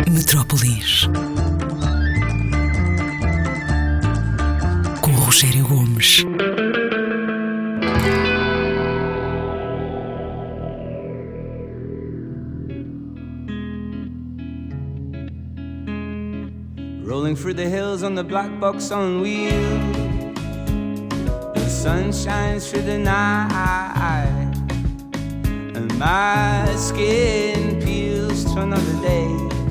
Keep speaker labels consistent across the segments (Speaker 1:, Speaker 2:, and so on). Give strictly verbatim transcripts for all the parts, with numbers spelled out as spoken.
Speaker 1: Metrópolis com Rogério Gomes.
Speaker 2: Rolling through the hills on the black box on wheels. The sun shines through the night, and my skin peels to another day.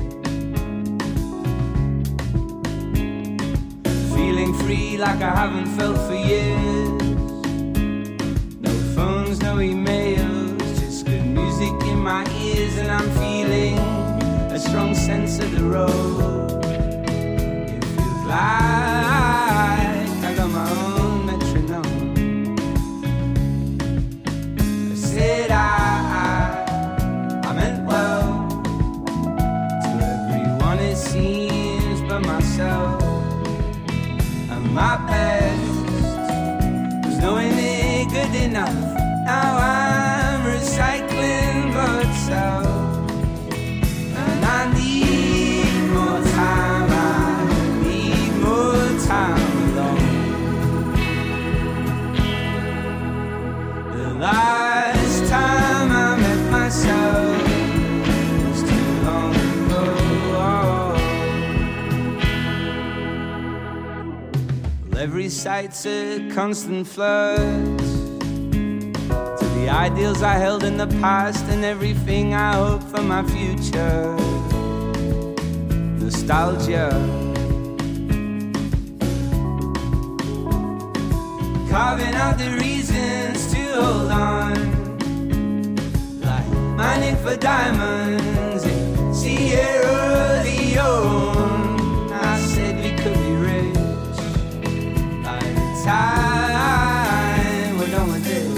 Speaker 2: Feeling free like I haven't felt for years. No phones, no emails, just good music in my ears. And I'm feeling a strong sense of the road. It feels like I got my own metronome. I said I, I meant well to everyone it seems but myself. My best was knowing it good enough. Now I'm recycling blood cells, and I need more time. I need more time alone. The last time I met myself was too long ago. Every sight's a constant flood to the ideals I held in the past and everything I hope for my future. Nostalgia, carving out the reasons to hold on, like mining for diamonds in Sierra Leone. I said we could be rich. Time we're done with it.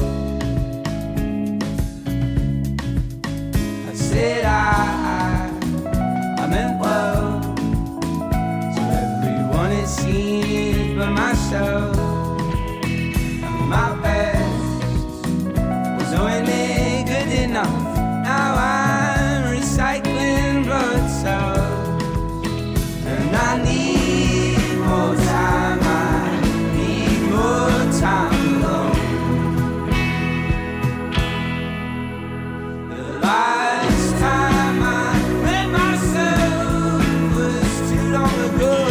Speaker 2: I said I, I meant well to everyone it seems but myself. And my best was knowing it good enough. Now I'm recycling blood cells, and I need more time. More time alone. The last time I met myself was too long ago.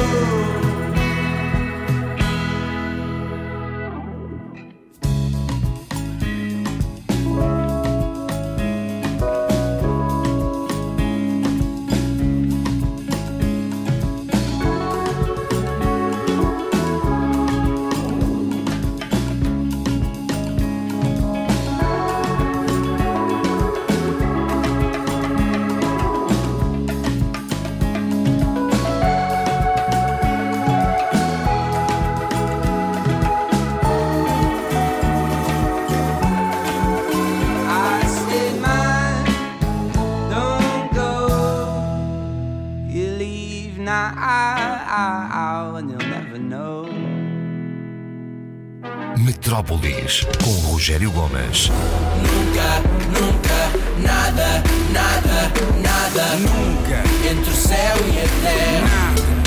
Speaker 3: Metrópolis com Rogério Gomes.
Speaker 4: Nunca, nunca, nada, nada, nada, nunca entre o céu e a terra. Nada.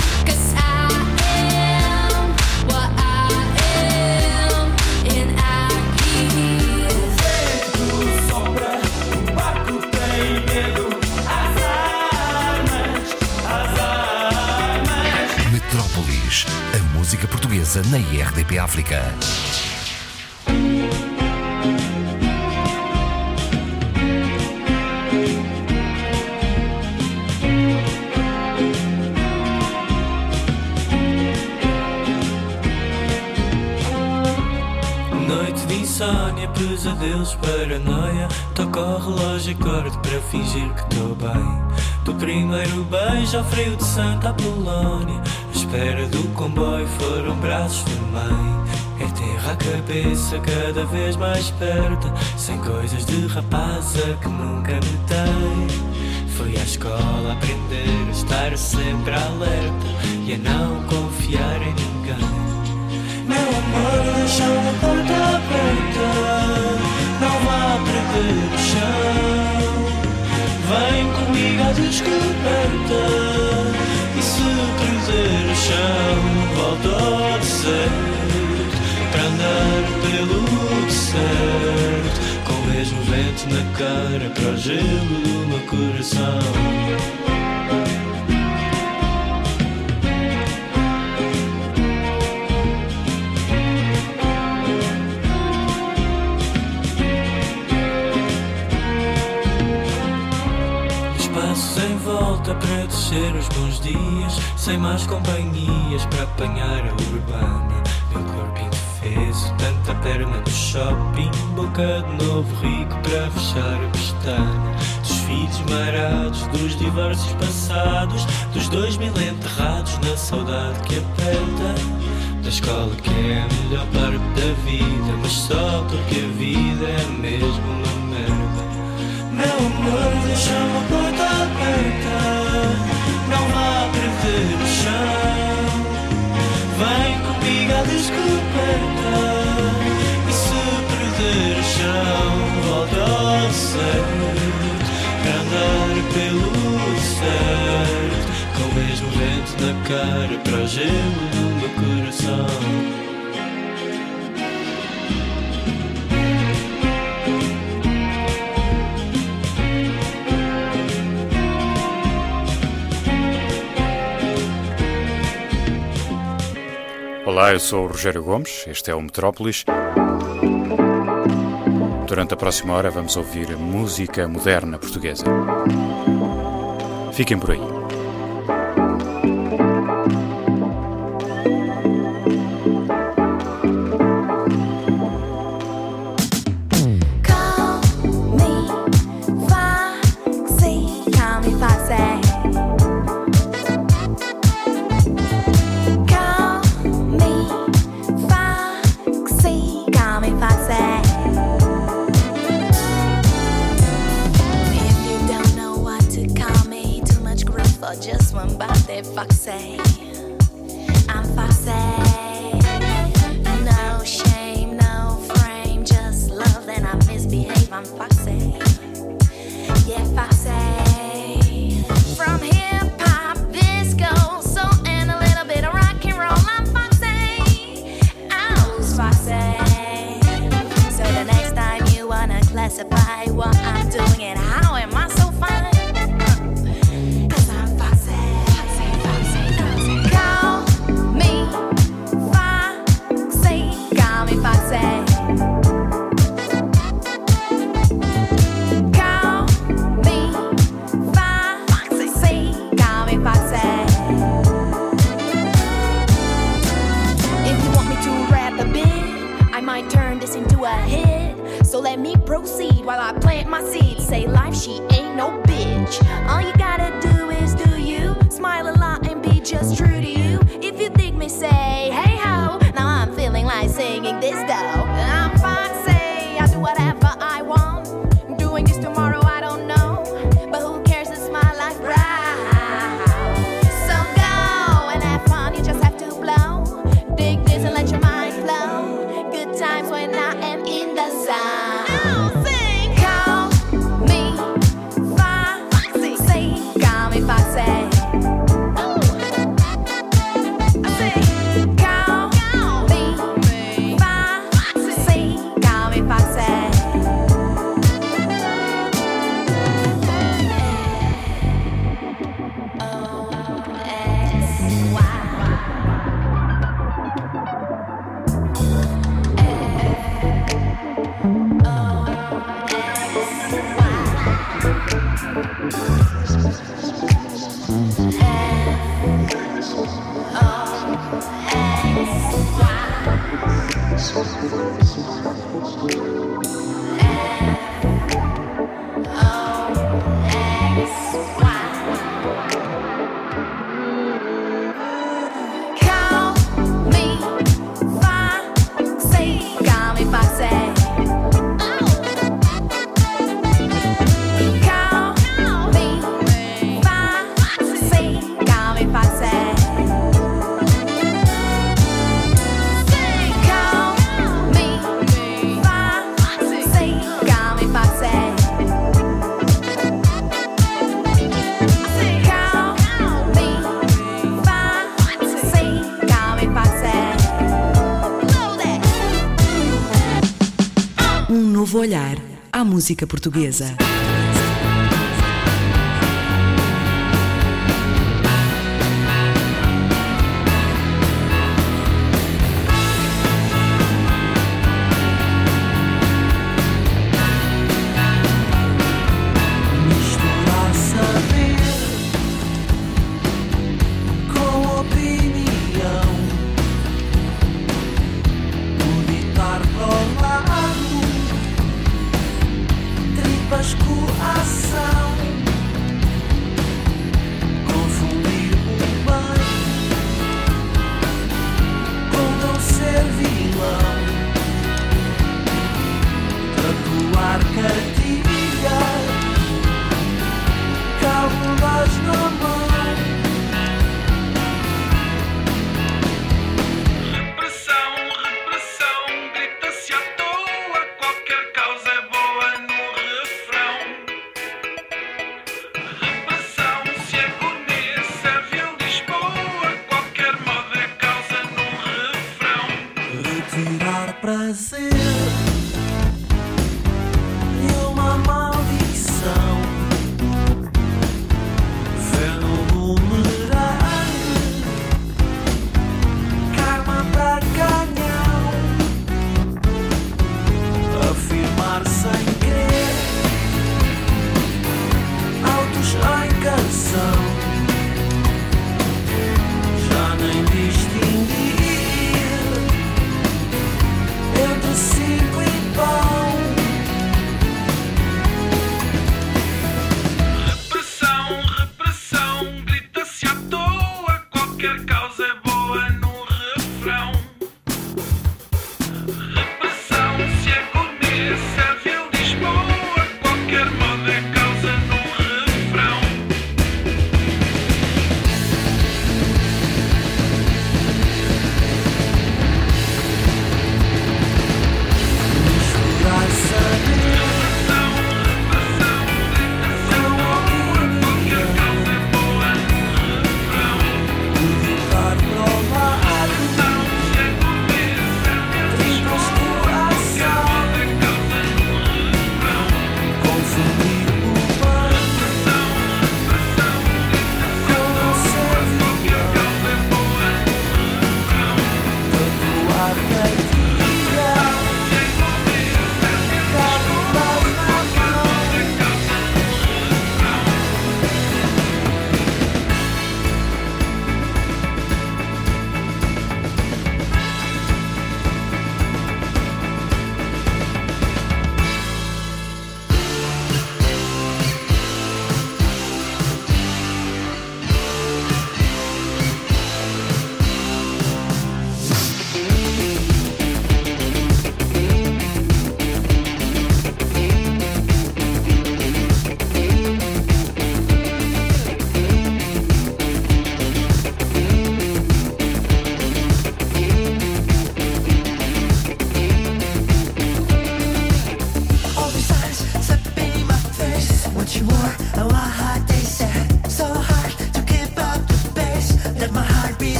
Speaker 3: Metrópolis, a música portuguesa na R D P África.
Speaker 5: Noite de insónia, pesadelos, paranoia. Toco o relógio e acordo para fingir que estou bem. Do primeiro beijo ao frio de Santa Apolónia, à espera do comboio foram braços de mãe. É terra à cabeça cada vez mais perto, sem coisas de rapaza que nunca notei. Fui à escola aprender a estar sempre alerta e a não confiar em ninguém. Meu amor, deixa a porta aberta, não vá prender o chão. Vem comigo à descoberta. na cara para o gelo do meu coração. Sem volta para descer os bons dias, sem mais companhias para apanhar a urbana. Meu corpo indefeso, tanta perna no shopping, boca de novo rico para fechar a pestana. Dos filhos marados, dos divórcios passados, dos dois mil enterrados na saudade que aperta. Da escola que é a melhor parte da vida, mas só porque a vida é mesmo uma merda. Meu amor, deixa-me a porta aberta, não vá perder o chão. Vem comigo à descoberta, e se perder o chão, volta ao certo, para andar pelo certo, com o mesmo vento na cara para o gelo do meu coração.
Speaker 6: Olá, eu sou o Rogério Gomes, este é o Metrópolis. Durante a próxima hora vamos ouvir música moderna portuguesa. Fiquem por aí.
Speaker 7: Foxy, I'm Foxy. No shame, no frame, just love and I misbehave. I'm Foxy, yeah, Foxy. From hip hop, disco, soul, and a little bit of rock and roll. I'm Foxy, I'm Foxy. So the next time you wanna classify what I'm doing and how am I so fine? So let me proceed while I plant my seed. Say life, she ain't no bitch. All you gotta do is do you. Smile a lot and be just true to you. If you think me, say hey ho. Now I'm feeling like singing this though. I'm Foxy, I do whatever I want. Doing this tomorrow, I don't know. But who cares, it's my life, right? So go and have fun, you just have to blow. Dig this and let your mind flow. Good times when I am in the zone.
Speaker 1: Olhar à música portuguesa.
Speaker 8: Tripas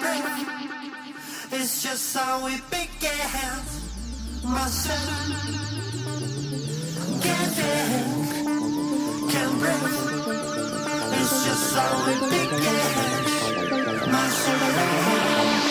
Speaker 8: break. It's just how we began. Myself can't take, can't break. It's just how we began. Myself.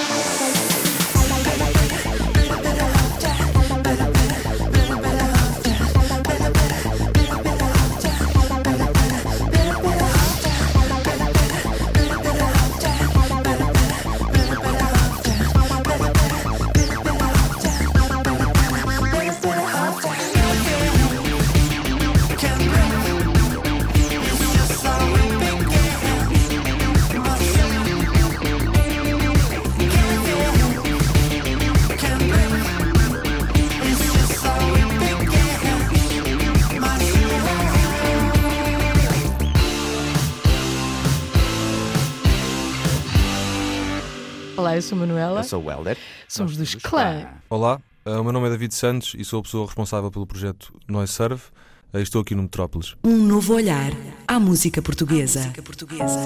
Speaker 9: Olá, eu sou a Manuela.
Speaker 10: Eu sou o Helder.
Speaker 9: Somos dos Clã.
Speaker 11: Olá, o meu nome é David Santos e sou a pessoa responsável pelo projeto Noise Serve. Estou aqui no Metrópolis.
Speaker 1: Um novo olhar à música portuguesa. À música portuguesa.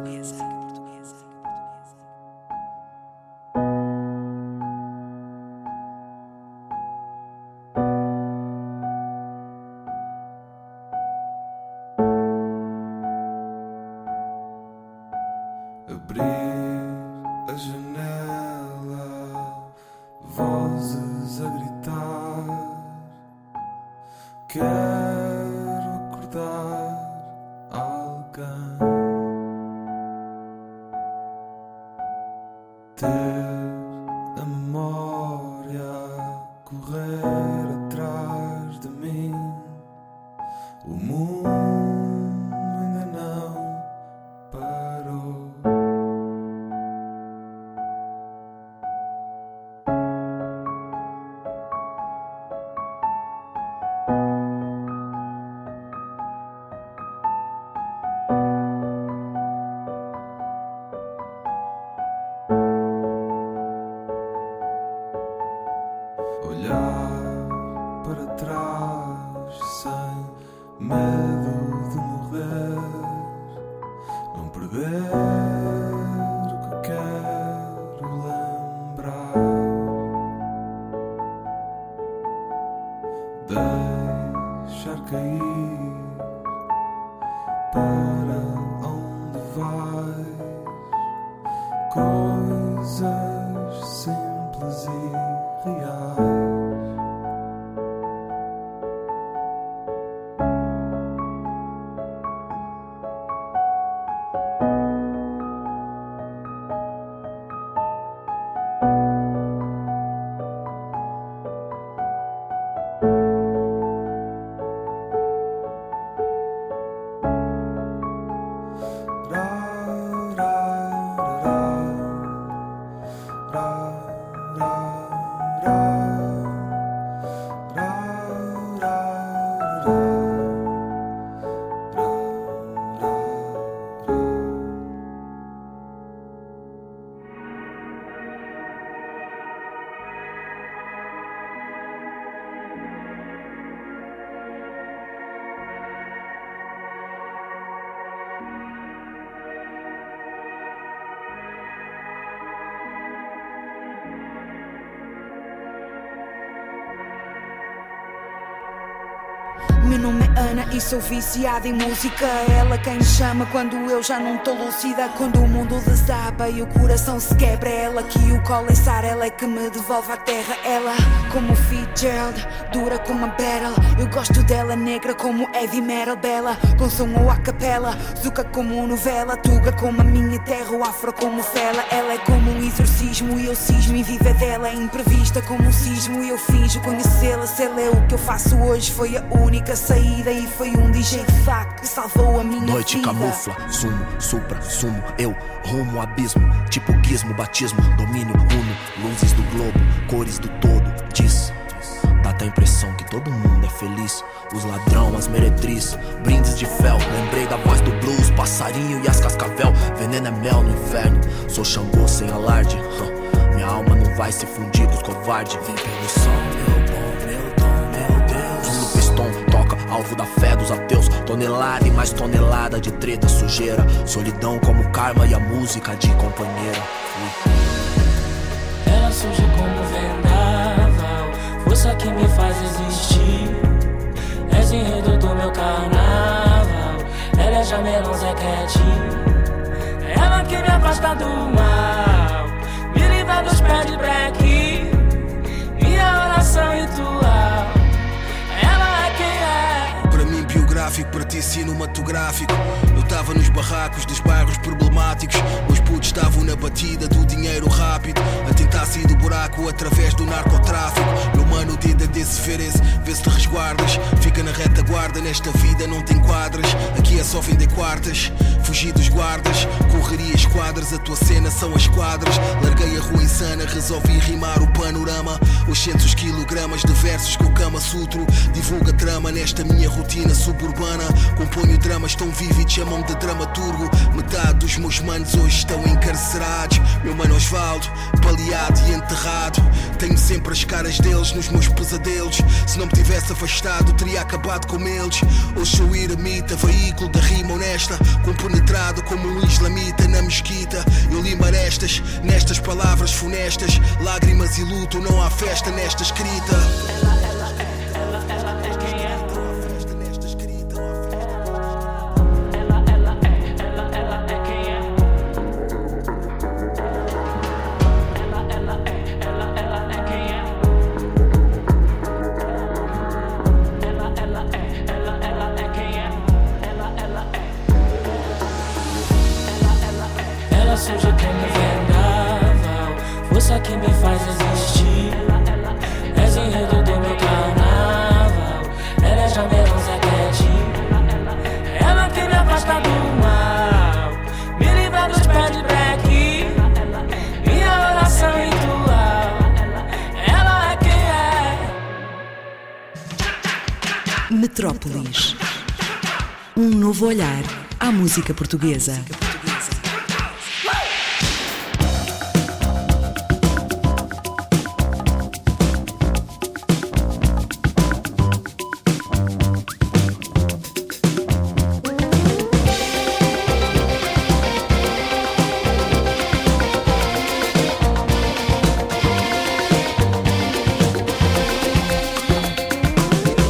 Speaker 12: Meu nome é Ana e sou viciada em música. Ela quem me chama quando eu já não tô lúcida. Quando o mundo desaba e o coração se quebra, ela que o cola e sara, ela é que me devolve à terra. Ela como Fitzgerald, dura como a battle. Eu gosto dela negra como heavy metal, bela com som ou a capela, zuca como novela, tuga como a minha terra, o afro como fela. Ela é como um exorcismo e eu cismo e vivo é dela. É imprevista como um sismo e eu finjo conhecê-la. Se ela é o que eu faço hoje, foi a única saída e foi um D J de facto que salvou a minha
Speaker 13: noite
Speaker 12: vida.
Speaker 13: Camufla, sumo, supra, sumo, eu rumo abismo, tipo gizmo, batismo, domínio, uno, luzes do globo, cores do todo, diz. Dá até a impressão que todo mundo é feliz. Os ladrão, as meretriz, brindes de fel. Lembrei da voz do blues, passarinho e as cascavel. Veneno é mel no inferno, sou Xangô sem alarde. Minha alma não vai se fundir com os covardes. Vem pelo som, meu bom, meu dom, meu Deus. No pistão toca alvo da fé dos ateus. Tonelada e mais tonelada de treta, sujeira, solidão como karma e a música de companheira. Fui.
Speaker 5: Ela surge como vendaval, força que me faz existir. És enredo do meu carnaval, ela é jamelão Zé Quietinho. Ela que me afasta do mal, me livra dos pés de breque. Minha oração ritual, ela é quem é.
Speaker 10: Para mim biográfico, para ti cinematográfico. Eu tava nos barracos dos bairros problemáticos. Meus putos estavam na batida do dinheiro rápido, a tentar sair do buraco através do narcotráfico. Meu mano, o dedo desse ferece, vê se te resguardas. Fica na retaguarda, nesta vida não tem quadras. Aqui é só vender quartas, fugir dos guardas. Correria esquadras, a tua cena são as quadras. Larguei a rua insana, resolvi rimar o panorama. Oxentos quilogramas de versos com o Kama Sutro. Divulga trama nesta minha rotina suburbana. Componho dramas tão vívidos, chamam de dramaturgo. Metade dos meus manos hoje estão encarcerados. Meu mano Osvaldo, baleado e enterrado. Tenho sempre as caras deles nos meus pesadelos. Se não me tivesse afastado, teria acabado com eles. Hoje sou eremita, veículo da rima honesta, compenetrado como um islamita na mesquita. Eu li marestas nestas palavras funestas. Lágrimas e luto, não há festa nesta escrita.
Speaker 5: Ela surge como vendaval, força que me faz existir. És enredo do meu carnaval, ela é jamelão Zé Quietinho. Ela que me afasta do mal, me livra dos pés de breque. Minha oração ritual, ela é quem é.
Speaker 1: Metrópolis. Um novo olhar à música portuguesa.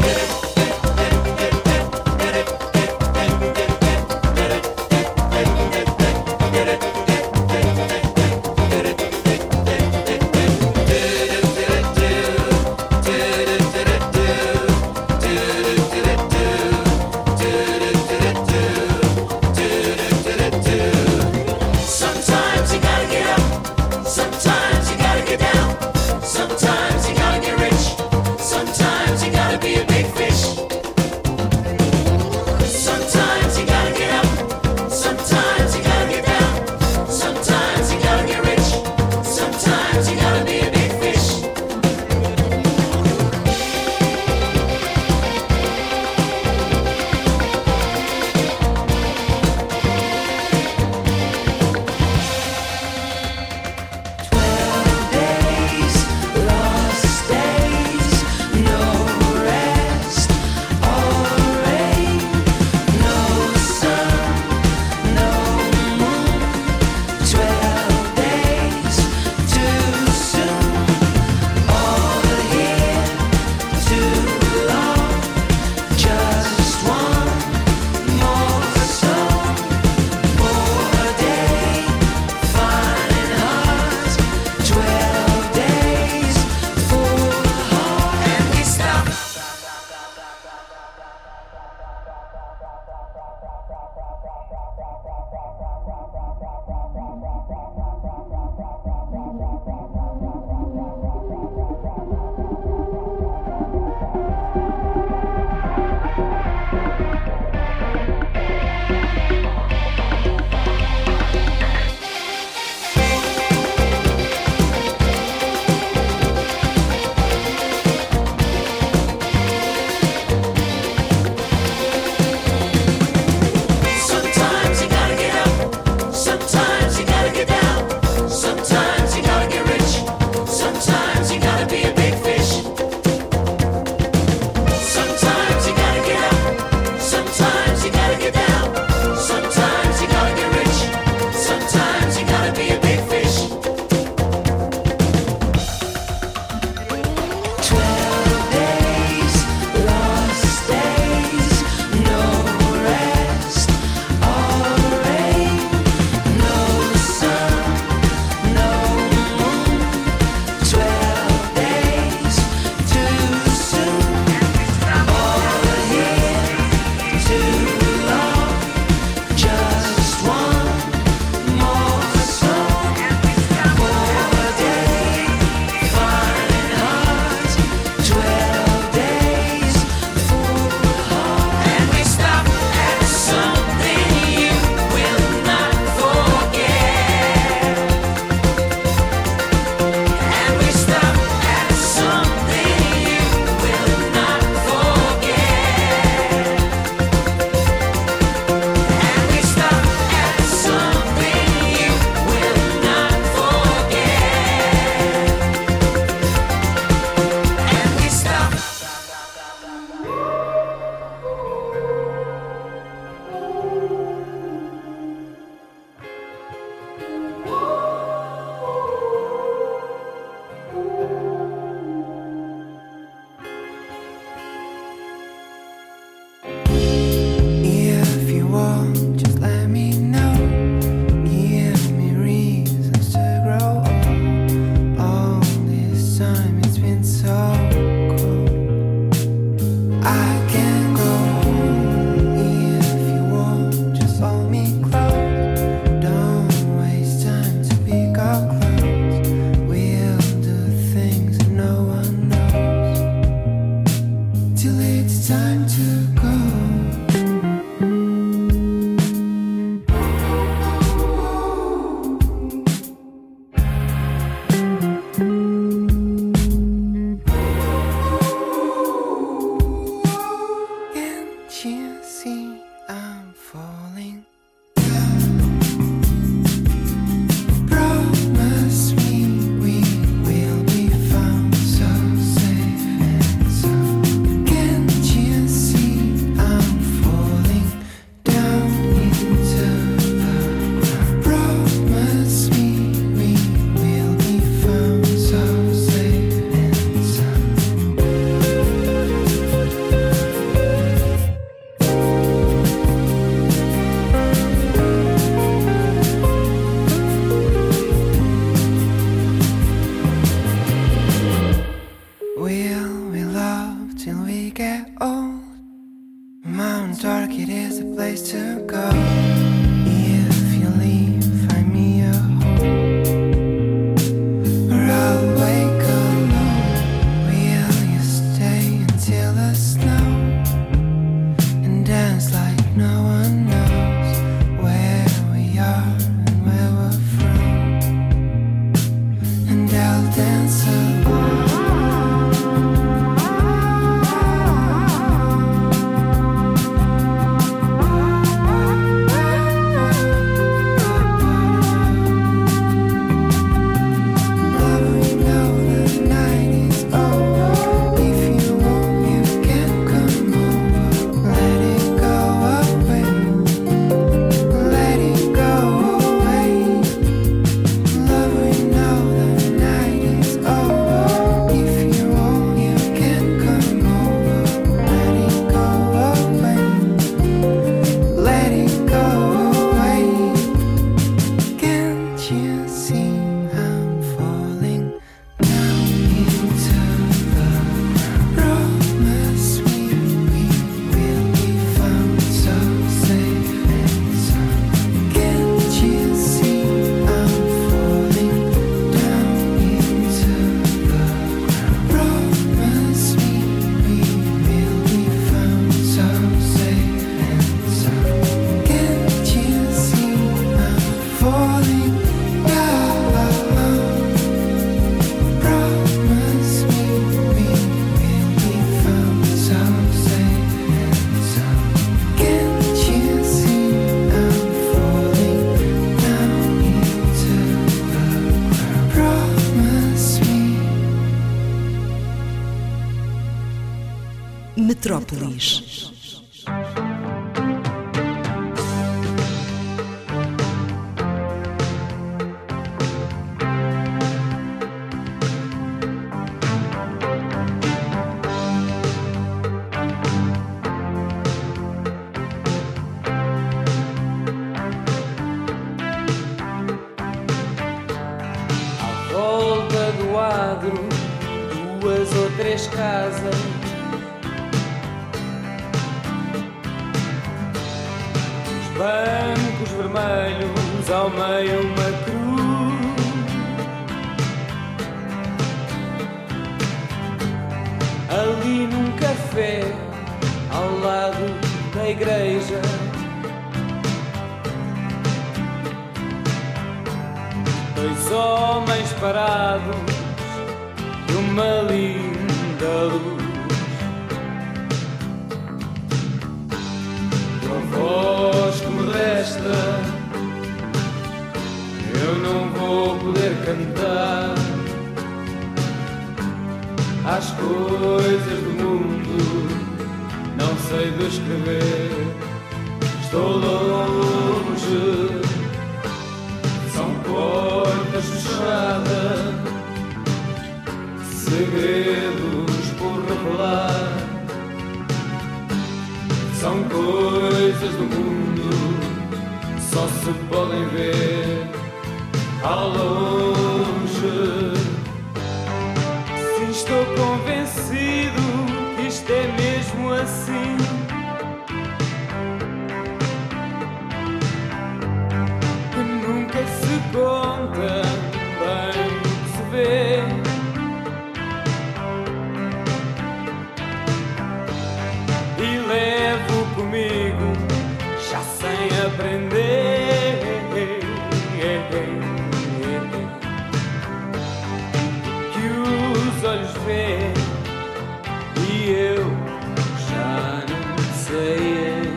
Speaker 8: Get it.
Speaker 1: Metrópolis.
Speaker 2: Duas ou três casas, os bancos vermelhos, ao meio uma cruz, ali num café, ao lado da igreja, dois homens parados, uma linda luz. Tua voz que me resta, eu não vou poder cantar as coisas do mundo, não sei descrever. Estou longe, são portas fechadas, segredos por revelar, são coisas do mundo, só se podem ver ao longe. Sim, estou convencido que isto é mesmo assim, que nunca se conta bem o que se vê. Levo comigo, já sem aprender, que os olhos veem e eu já não sei.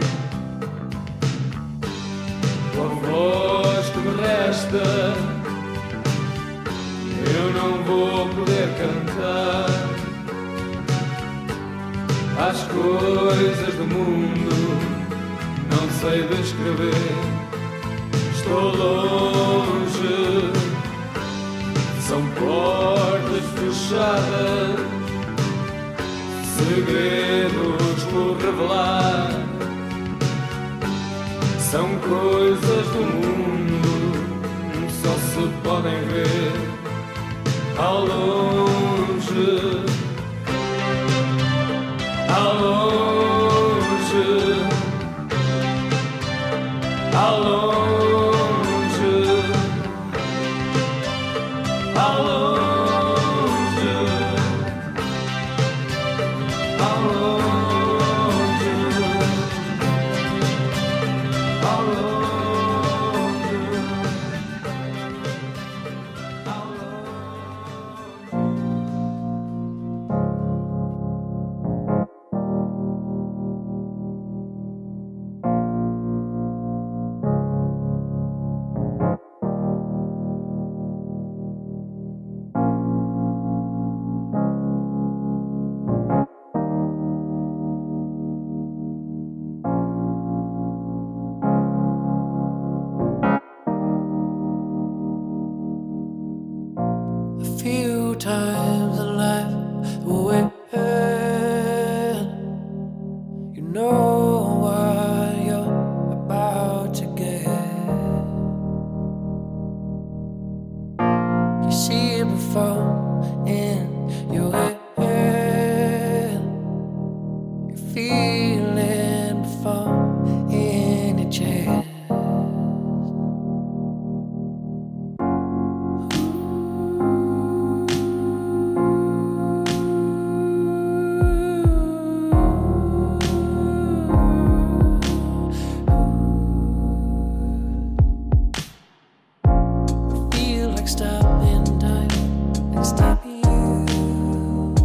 Speaker 2: Com a voz que me resta, eu não vou poder cantar as coisas do mundo, não sei descrever. Estou longe, são portas fechadas, segredos por revelar, são coisas do mundo, só se podem ver ao longe. Ao longe, ao longe, ao longe, ao longe, ao longe, ao longe.
Speaker 5: Few times in life when you know what you're about to get, you see it before in your head, you feel it before in your chest. Stop in time and stop you.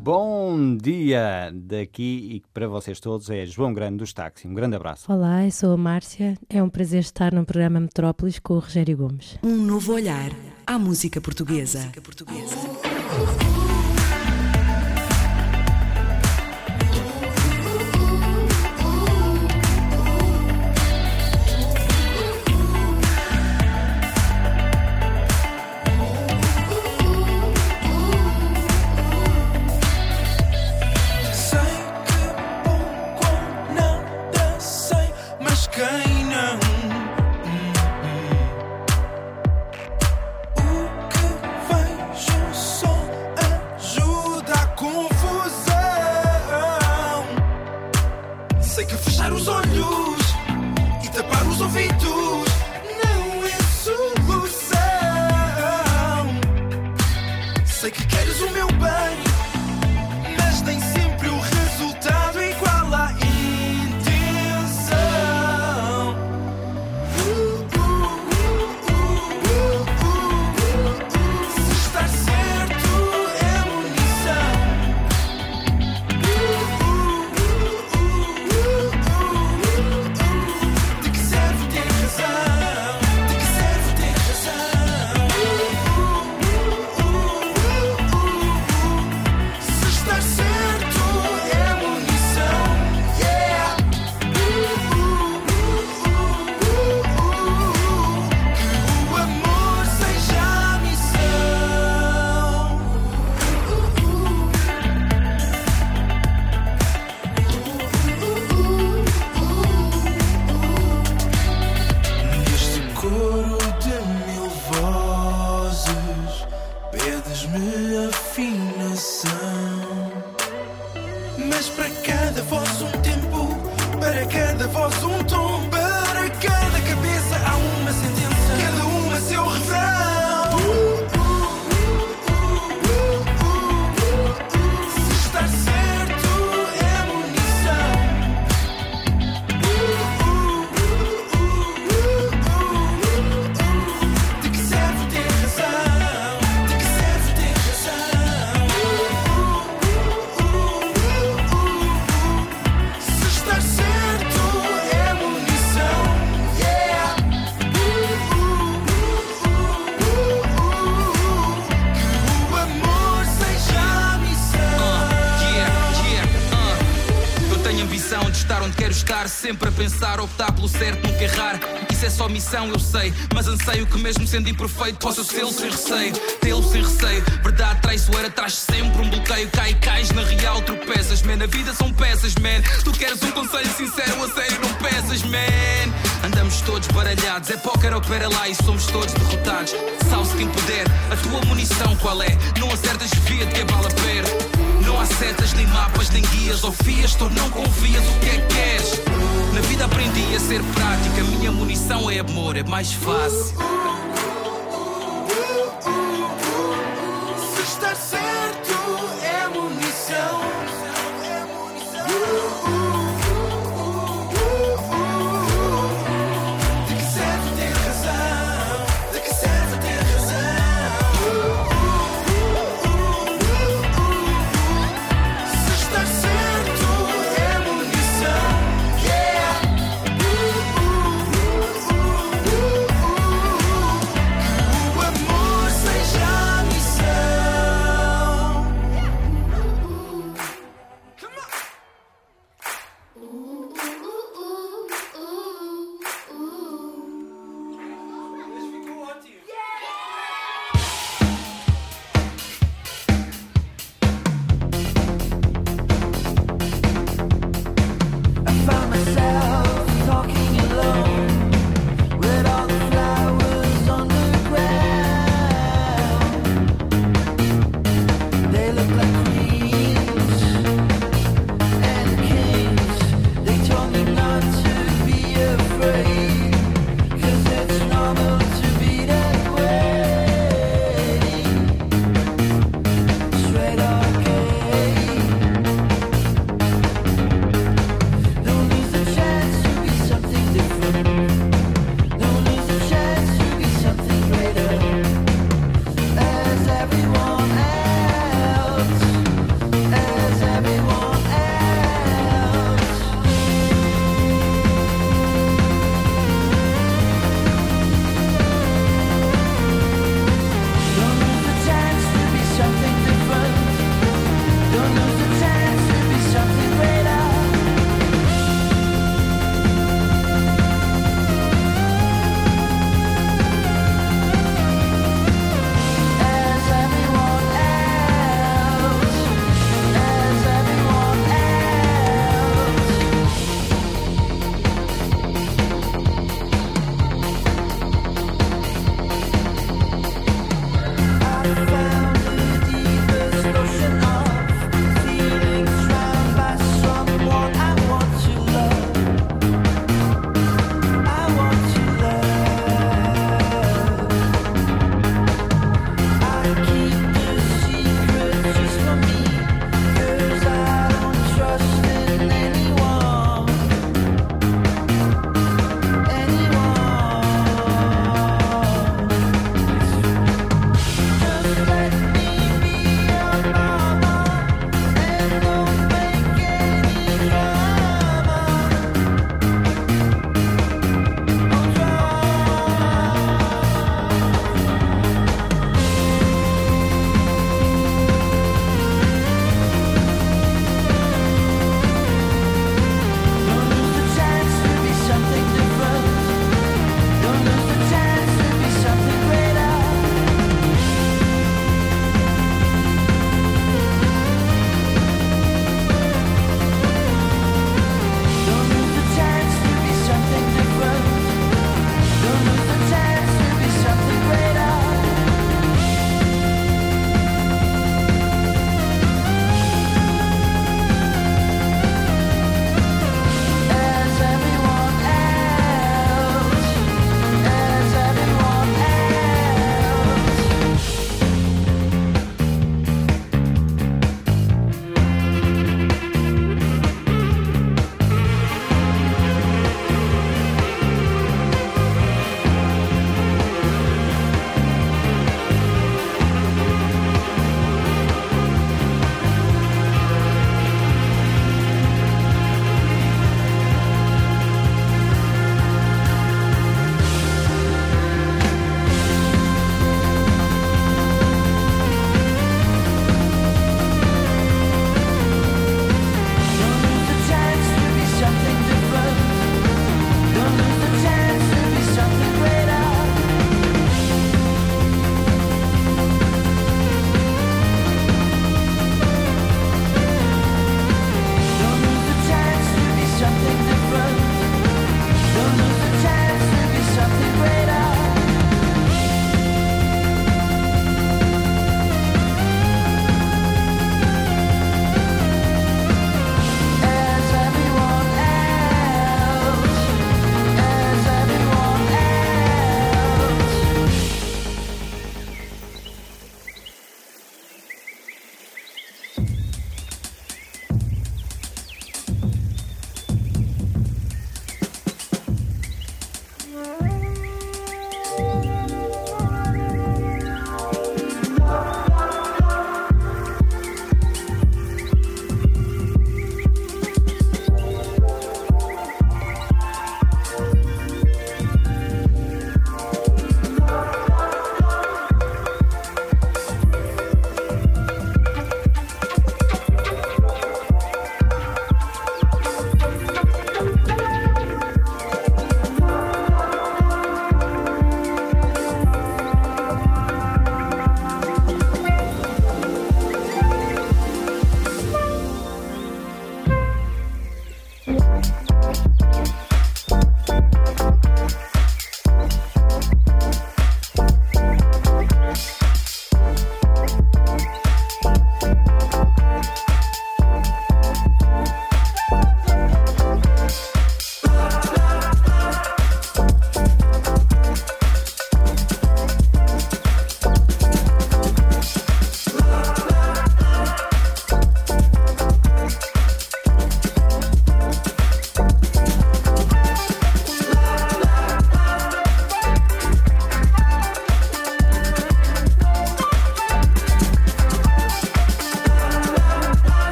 Speaker 14: Bom dia daqui e para vocês todos é João Grande dos Táxi. Um grande abraço.
Speaker 15: Olá, eu sou a Márcia. É um prazer estar no programa Metrópolis com o Rogério Gomes.
Speaker 1: Um novo olhar à música portuguesa. À música portuguesa.
Speaker 16: Sempre a pensar, optar pelo certo, nunca errar. Isso é só missão, eu sei, mas anseio que mesmo sendo imperfeito possa ser sem receio, tê-lo sem receio. Verdade traiçoeira traz sempre um bloqueio. Cai e cais, na real tropeças, man. A vida são peças, man. Tu queres um conselho sincero, a sério não pesas, man. Andamos todos baralhados, é póquer ou pera lá e somos todos derrotados. Salve-se quem puder, a tua munição qual é? Não acertas, desvia-te que a bala perde. Não há setas, nem mapas, nem guias. Ou fias, tu não confias, o que é que queres? Na vida aprendi a ser prática. Minha munição é amor, é mais fácil.
Speaker 8: Se estar certo é munição. De que serve ter razão? De que serve ter razão? Se estar certo é munição. Yeah. Que o amor seja a missão.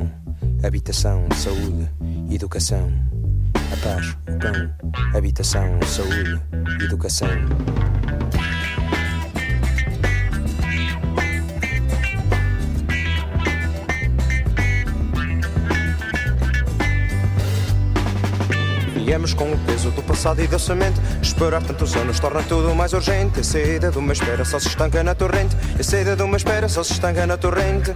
Speaker 17: pão, habitação, saúde, educação. A paz, o pão, habitação, saúde, educação. Viemos com o peso do passado e da semente. Esperar tantos anos torna tudo mais urgente. A saída de uma espera só se estanca na torrente. A saída de uma espera só se estanca na torrente.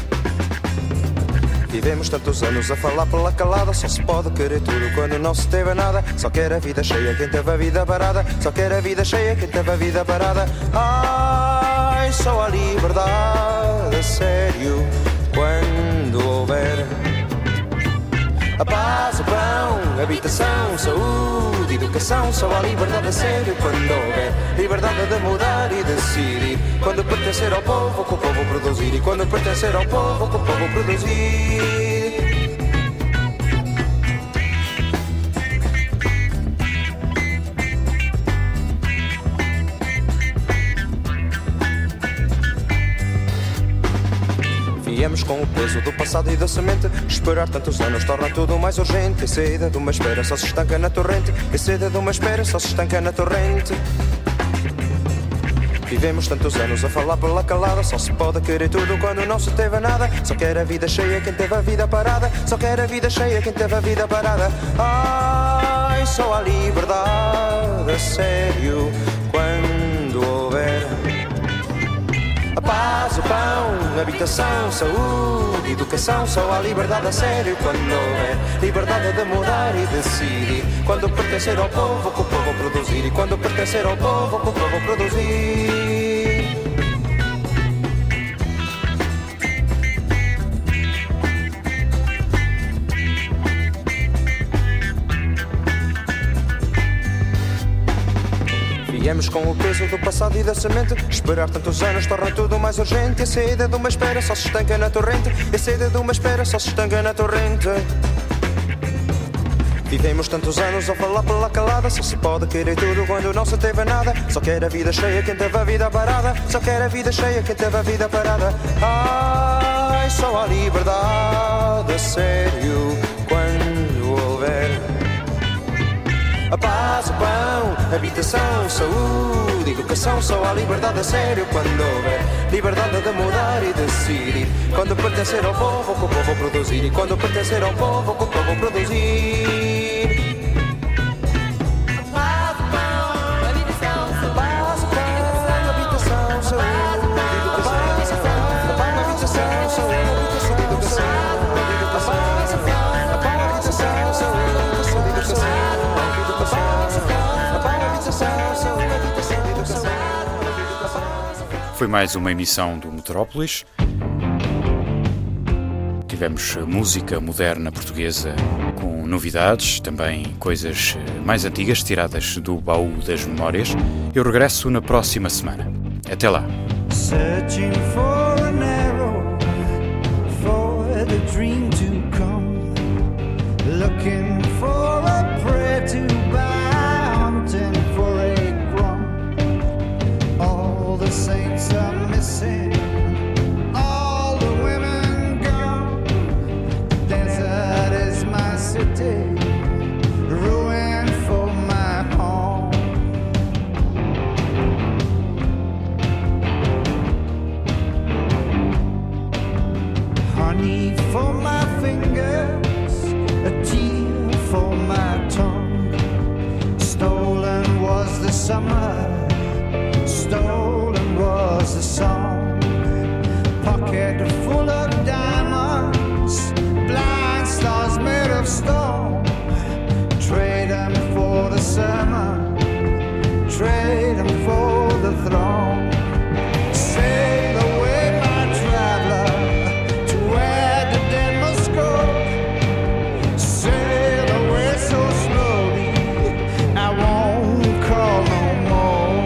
Speaker 17: Vivemos tantos anos a falar pela calada. Só se pode querer tudo quando não se teve nada. Só quer a vida cheia quem teve a vida parada. Só quer a vida cheia quem teve a vida parada. Ai, só a liberdade, a sério, quando houver a paz, o pão, habitação, saúde, educação. Só há liberdade a sério quando houver liberdade de mudar e decidir. Quando pertencer ao povo, que o povo produzir. E quando pertencer ao povo, que o povo produzir. Viemos com o peso do passado e da semente. Esperar tantos anos torna tudo mais urgente. A saída de uma espera só se estanca na torrente. A saída de uma espera só se estanca na torrente. Vivemos tantos anos a falar pela calada. Só se pode querer tudo quando não se teve nada. Só quer a vida cheia quem teve a vida parada. Só quer a vida cheia quem teve a vida parada. Ai, só há liberdade, a sério, quando houver a paz, o pão, habitação, saúde, educação. Só há liberdade a sério quando houver liberdade de mudar e decidir. Quando pertencer ao povo, que o povo produzir. E quando pertencer ao povo, que o povo produzir. Viemos com o peso do passado e da semente. Esperar tantos anos torna tudo mais urgente. A saída de uma espera só se estanca na torrente. A saída de uma espera só se estanca na torrente. Vivemos tantos anos a falar pela calada. Só se pode querer tudo quando não se teve nada. Só quer a vida cheia quem teve a vida parada. Só quer a vida cheia quem teve a vida parada. Ai, só há liberdade, a sério, quando houver a paz, o pão, habitação, saúde, educação. Só há liberdade a sério quando houver liberdade de mudar e decidir. Quando pertencer ao povo, que o povo produzir. E quando pertencer ao povo, que o povo produzir.
Speaker 6: Foi mais uma emissão do Metrópolis. Tivemos música moderna portuguesa com novidades, também coisas mais antigas tiradas do baú das memórias. Eu regresso na próxima semana. Até lá.
Speaker 2: Searching for an arrow, for the dream to come, looking for a prayer to bow, hunting for a crumb. All the saints are missing, all the women gone. The desert is my city, ruin for my home. Honey for my fingers, a tear for my tongue. Stolen was the summer, stolen was the song. Pocket full of diamonds, blind stars made of stone. Trade them for the sermon, trade them for the throne. Sail away my traveler to where the dead must go. Sail away so slowly, I won't call no more.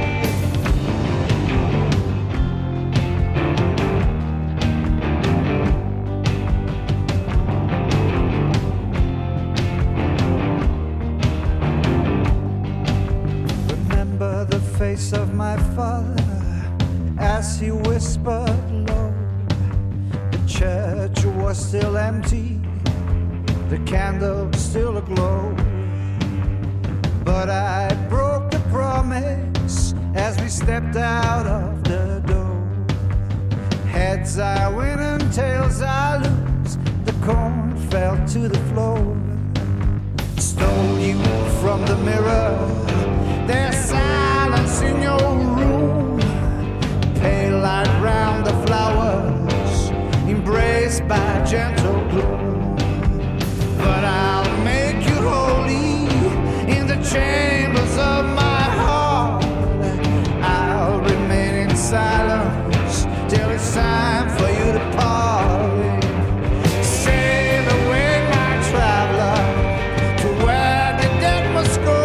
Speaker 2: Remember the face of my father as he whispered low. The church was
Speaker 18: was still empty, the candle still aglow. But I broke the promise as we stepped out of the door. Heads I win and tails I lose, the corn fell to the floor. Stole you from the mirror, there's silence in your room. Pale light round the flowers, embraced by gentle gloom. But I'll make you holy in the chambers of my heart. I'll remain in silence till it's time for you to part. Sail away, my traveler, to where the dead must go.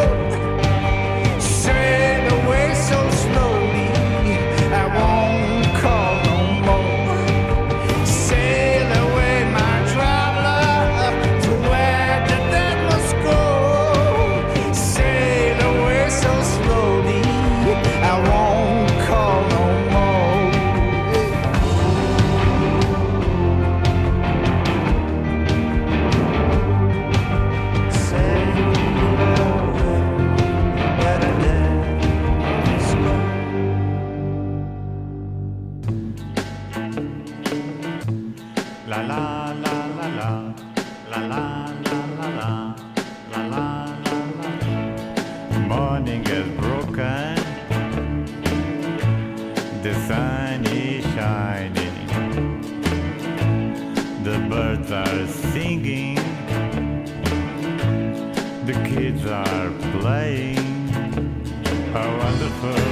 Speaker 18: Sail away so slowly, I won't call no more. Sail away, my traveler, to where the dead must go. Sail away so slowly, I won't call no more. Sail away, where the dead must go.
Speaker 19: La la la la la, la la la la la, la la la la. Morning is broken, the sun is shining, the birds are singing, the kids are playing. A wonderful,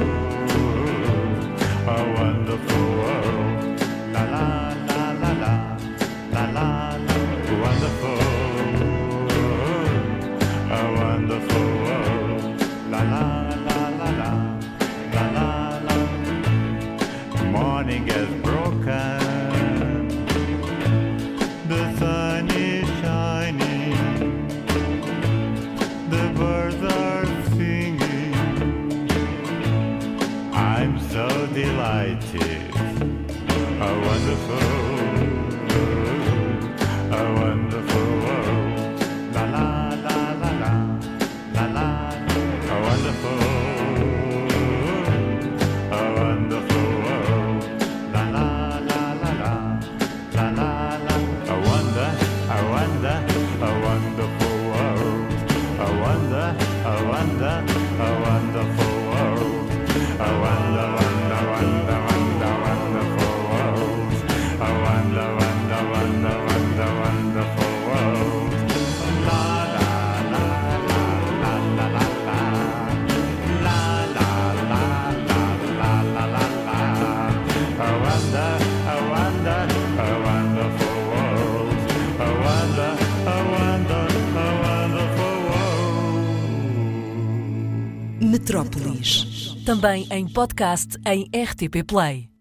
Speaker 19: a wonderful world. La la la la la, la la la. Wonderful, a wonderful world. La la la la la, la la la. Morning is broken, the sun is shining, the birds are singing. I'm so delighted. A wonderful, a wonderful world. La la la la la, la la. A wonderful, a wonderful world. La la la la la, la la la. A wonder, a wonder, a wonderful world. A wonder, a wonder, a wonderful world. A wonder, wonder, wonder, wonder, wonderful world. A wonder, wonder, wonder, wonder, wonderful world. La la la la la la la la. La la la la la la la la. A wonder, a wonder, a wonderful world. A wonder, a wonder, a wonderful world.
Speaker 1: Metrópolis. Também em podcast em R T P Play.